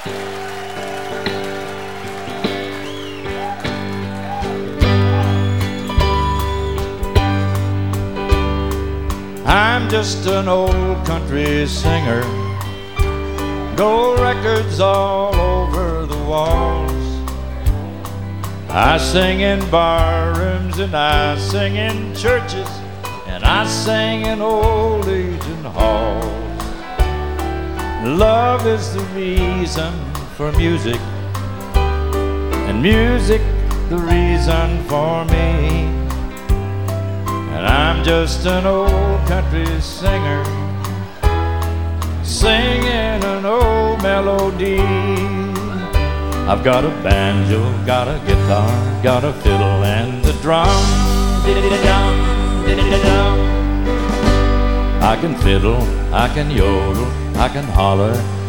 I'm just an old country singer, gold records all over the walls. I sing in bar rooms and I sing in churches and I sing in old aging halls. Love is the reason for music, and music the reason for me. And I'm just an old country singer, singing an old melody. I've got a banjo, got a guitar, got a fiddle and a drum. Diddy-dum, diddy-dum. I can fiddle, I can yodel, I can holler,